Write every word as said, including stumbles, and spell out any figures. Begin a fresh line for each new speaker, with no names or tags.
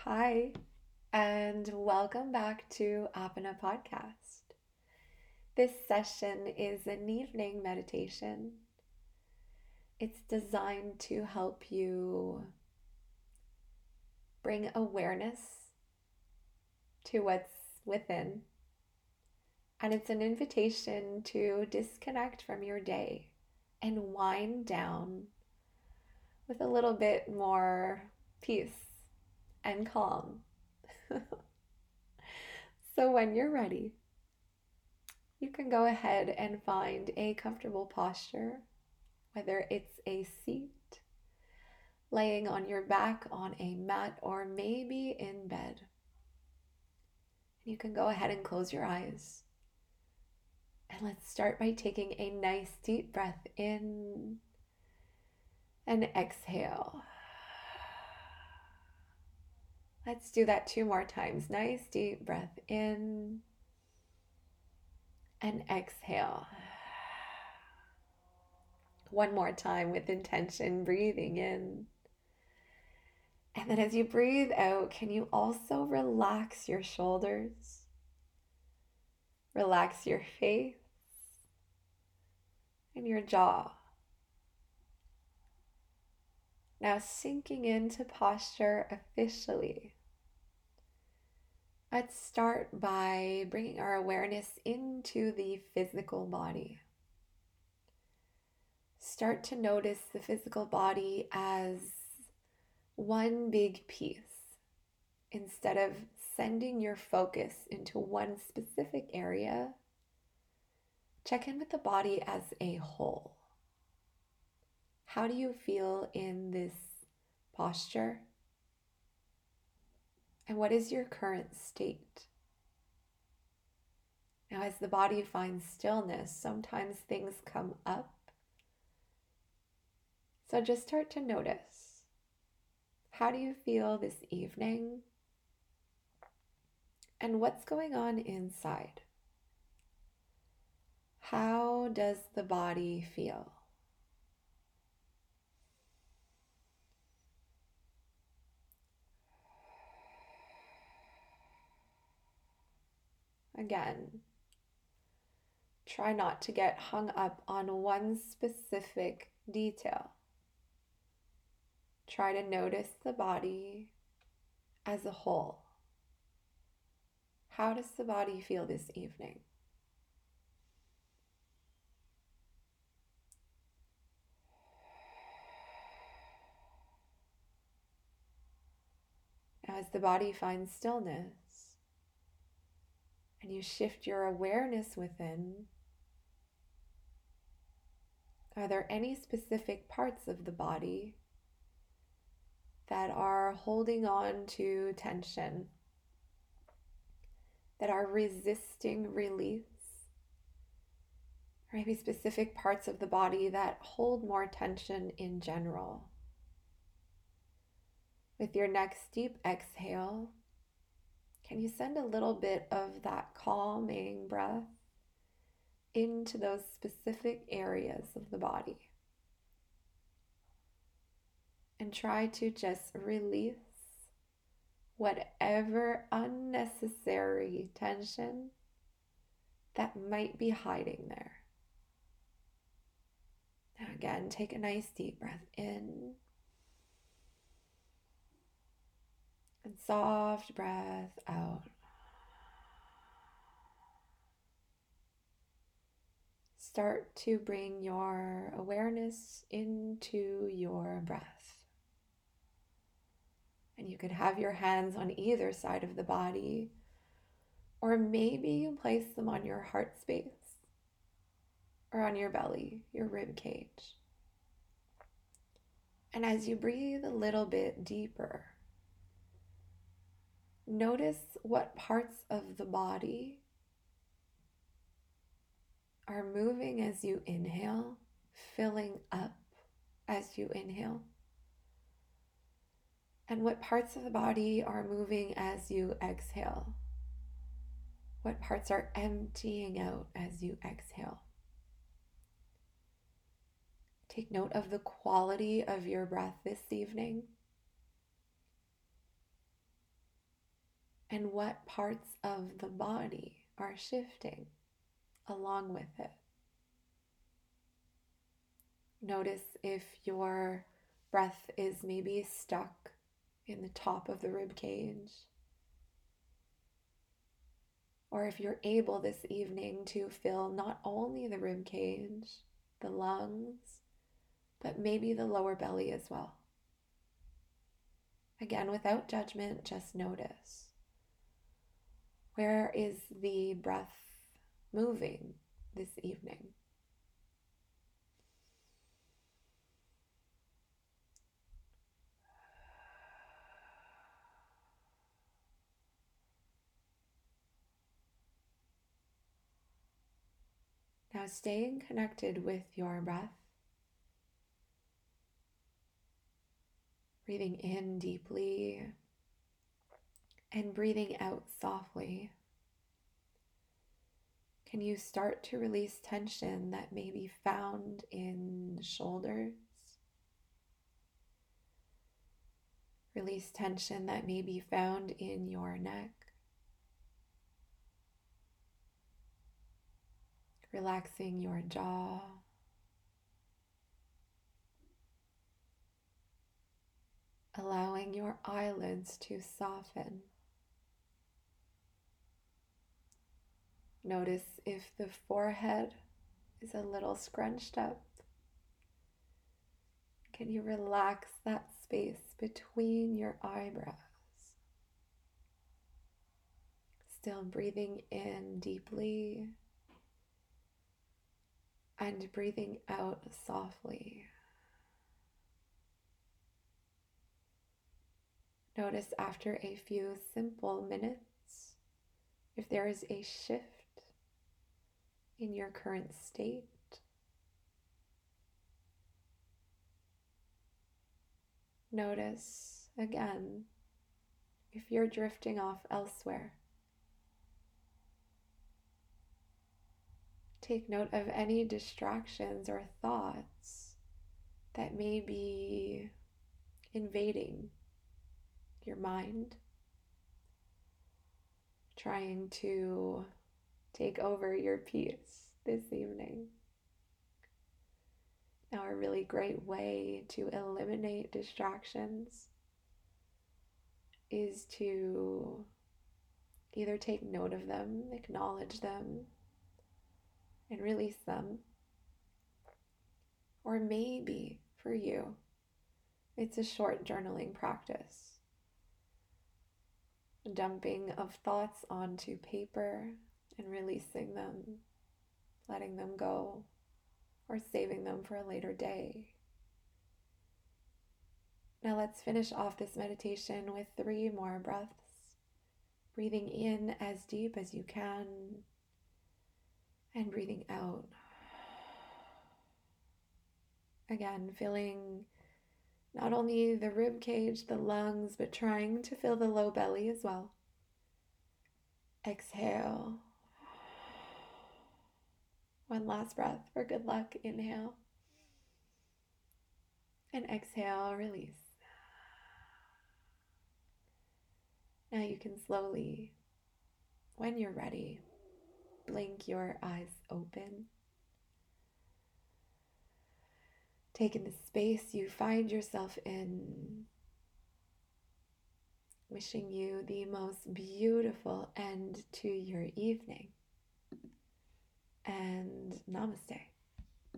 Hi, and welcome back to Apana Podcast. This session is an evening meditation. It's designed to help you bring awareness to what's within, and it's an invitation to disconnect from your day and wind down with a little bit more peace and calm. So, when you're ready, you can go ahead and find a comfortable posture, whether it's a seat, laying on your back on a mat, or maybe in bed. You can go ahead and close your eyes. And let's start by taking a nice deep breath in and exhale. Let's do that two more times. Nice deep breath in and exhale. One more time with intention, breathing in. And then as you breathe out, can you also relax your shoulders? Relax your face and your jaw. Now sinking into posture officially. Let's start by bringing our awareness into the physical body. Start to notice the physical body as one big piece. Instead of sending your focus into one specific area, check in with the body as a whole. How do you feel in this posture? And what is your current state? Now, as the body finds stillness, sometimes things come up. So just start to notice. How do you feel this evening? And what's going on inside? How does the body feel? Again, try not to get hung up on one specific detail. Try to notice the body as a whole. How does the body feel this evening? Now, as the body finds stillness and you shift your awareness within, are there any specific parts of the body that are holding on to tension, that are resisting release? Or maybe specific parts of the body that hold more tension in general? With your next deep exhale, can you send a little bit of that calming breath into those specific areas of the body? And try to just release whatever unnecessary tension that might be hiding there. Now again, take a nice deep breath in and soft breath out. Start to bring your awareness into your breath. And you could have your hands on either side of the body, or maybe you place them on your heart space or on your belly, your rib cage. And as you breathe a little bit deeper, notice what parts of the body are moving as you inhale, filling up as you inhale, and what parts of the body are moving as you exhale. What parts are emptying out as you exhale? Take note of the quality of your breath this evening. and what parts of the body are shifting along with it. Notice if your breath is maybe stuck in the top of the rib cage, or if you're able this evening to fill not only the rib cage, the lungs, but maybe the lower belly as well. Again, without judgment, just notice. Where is the breath moving this evening? Now, staying connected with your breath, breathing in deeply and breathing out softly. Can you start to release tension that may be found in the shoulders? Release tension that may be found in your neck. Relaxing your jaw. Allowing your eyelids to soften. Notice if the forehead is a little scrunched up. Can you relax that space between your eyebrows? Still breathing in deeply and breathing out softly. Notice after a few simple minutes if there is a shift in your current state. Notice again if you're drifting off elsewhere. Take note of any distractions or thoughts that may be invading your mind, trying to take over your peace this evening. Now, a really great way to eliminate distractions is to either take note of them, acknowledge them, and release them. Or maybe for you, it's a short journaling practice. Dumping of thoughts onto paper and releasing them, letting them go, or saving them for a later day. Now let's finish off this meditation with three more breaths. Breathing in as deep as you can, and breathing out. Again, filling not only the rib cage, the lungs, but trying to fill the low belly as well. Exhale. One last breath for good luck. Inhale. And exhale, release. Now you can slowly, when you're ready, blink your eyes open. Take in the space you find yourself in. Wishing you the most beautiful end to your evening. And namaste.